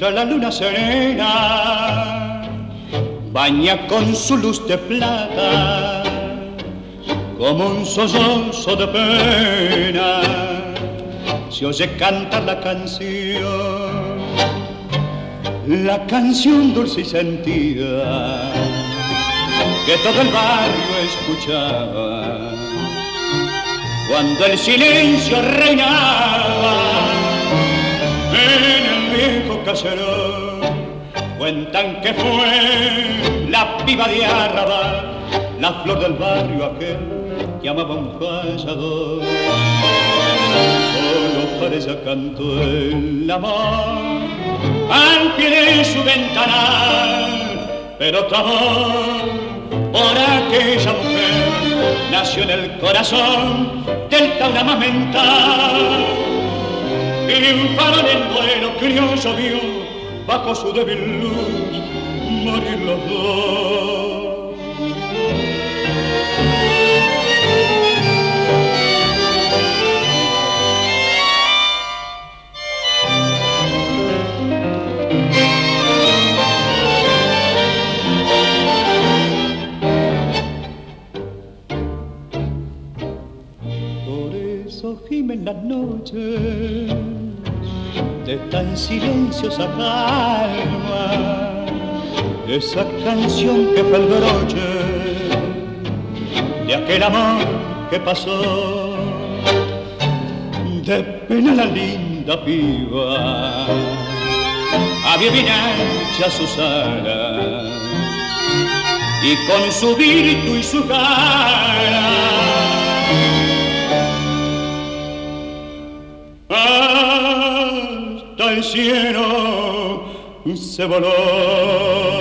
mientras la luna serena baña con su luz de plata como un sollozo de pena, se oye cantar la canción dulce y sentida que todo el barrio escuchaba cuando el silencio reinaba en el viejo caserón. Cuentan que fue la piba de Arrabal, la flor del barrio aquel que amaba un payador. Solo para ella cantó el amor al pie de su ventanal, pero otro amor por aquella mujer nació en el corazón del taurama mental. Y un farol en vuelo criollo vio bajo su débil luz morir los dos. Gimen las noches de tan silenciosa calma, esa canción que fue el broche de aquel amor que pasó. De pena la linda piba había bien ancha sus alas y con su virtud y su cara hasta el cielo se voló.